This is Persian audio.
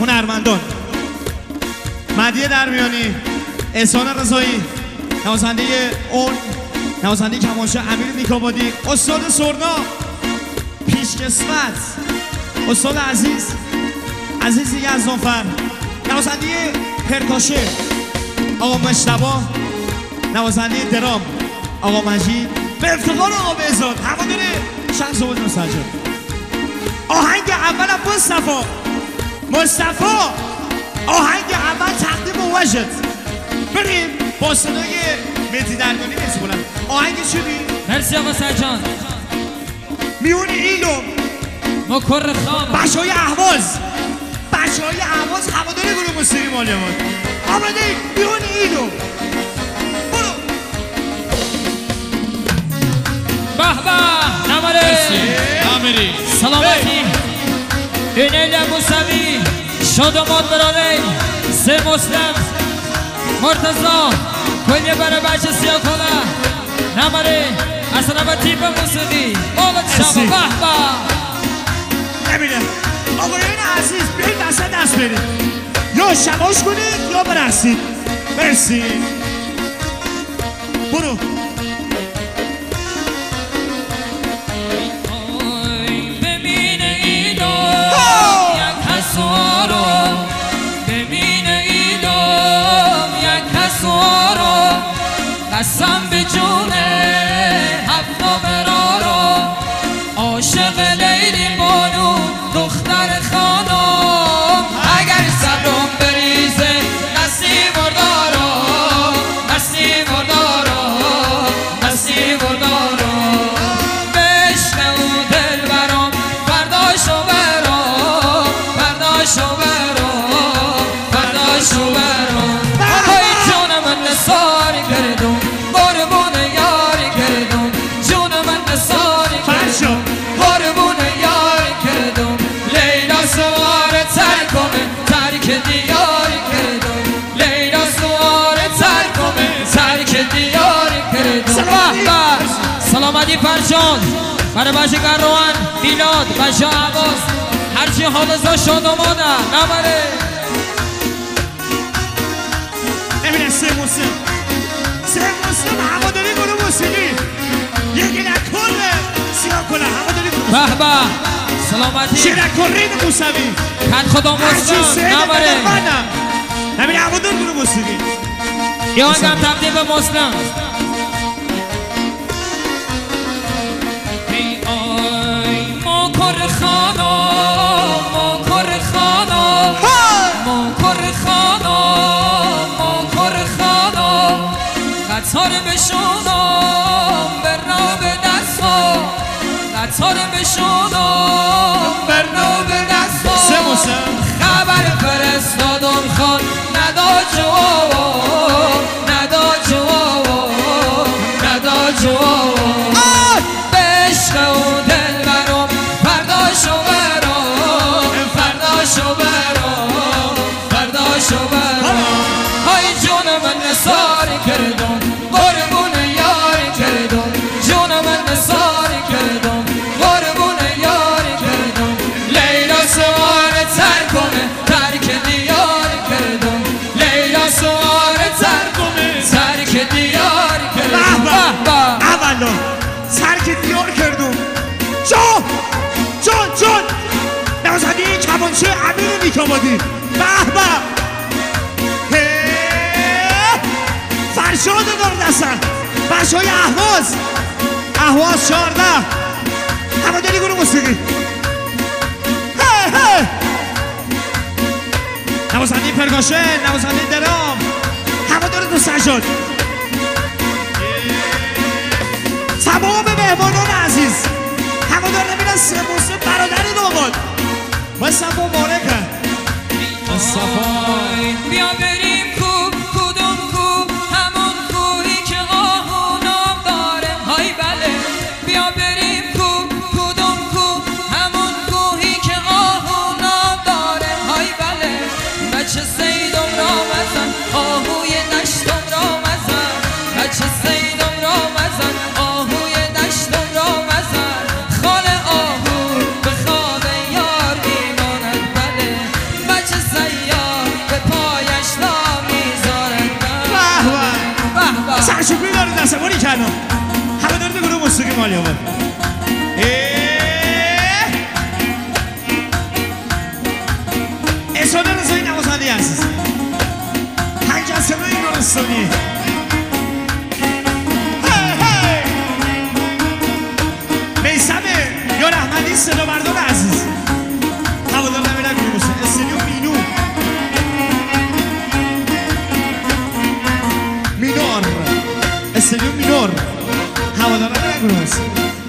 هنرمندان مهدی درمیانی، احسان رضایی، نوازنده اون، نوازنده کمانچه امیر نیکابادی، استاد سرنا، پیشکسوت، استاد عزیز یزدانفر، نوازنده پرکاشه آقا مجتبی، نوازنده درام آقا مجید، به افتخار آقا بهزاد، هوادار شخص بود مسجد. آهنگ اولم مصطفی آهنگ اول تقدیم وجد. بریم با صدای مهدی درمیانی مرسی بلند. آهنگ چی بی؟ مرسی آقا سرجان. میون ایلم مکر خانم بچهای اهواز هوادار گروه موسیقی مالیامون آمده میون ایلم. برو به به نمره سلامتی اینیل موسوی شادمات برالی سه مسلم مرتضا کلی برای بچه سیاه کنه نمره اصلا با تیپ موسیقی مالت شبا به به نمیده آقایان عزیز بیایید دست برید یا شباش کنید یا برسید. مرسی. برو قسم به جون حفا برارا عاشق لیلی بانو دختر خانم اگر صبرم بریزه نسیم بردارا به عشق او دل برام فرداشو برام های جون من نثاری کردم قربون یاری کردم جون من نثاری کردم قربون یاری کردم لیلا سوار ترک دیاری کردم لیلا سوار ترک دیاری کردم. سلامتی فرشان برای بچه گروان میلاد بچه عباس هرچی حالزا شاد آماده نبره نمیده سه مسلم هواداری گروه موسیقی یکی نکنه سیاه کنه هواداری گروه به به سلامتی شیرکرین موسوی کت خدا مسلم نبره نمیده هوادار گروه موسیقی یا هم تبدیل به مسلم ای آی مکر خانم قطار بشونم برنا به دستا قطار بشونم برنا به دستا خبر فرستادم خان ندا جواب به عشق او دل برام فرداشو برام های جون من نثاری کردم قربون یاری کردم جون من نثاری کردم قربون یاری کردم لیلا سوار ترک دیاری کردم لیلا سوار ترک دیاری کردم اولا ترک دیار کردم جان نوازنده کمانچه امیر نیکابادی به فرشاد داردستن بچهای اهواز 14 هواداری گروه موسیقی نوازنده پرکاشه نوازنده درام هوادار دو سجاد تمام مهمانان عزیز هوادار نمیرن سه موسیقی برادر داماد مصطفی مبارکه بیا بریم کدوم کو همون کوهی که آهو نام داره های بله بیا بریم کدوم کو همون کوهی که آهو نام داره های بله بچه سیدم را مزن آهوی دشتم را مزن بچه سیدم را مزن آهوی دشتم را مزن خال آهو به خواب یار میماند بله بچه سلام همه دارید گروه موسیقی مالی آباد اصانه رضایی نوازنده عزیز هنگسنوی نورستانی میسم یا رحمدی صدا بردار عزیز هوادار نمیرن گروه موسیقی استریو مینور استریو مینور هوادار نمیرن گروه موسیقی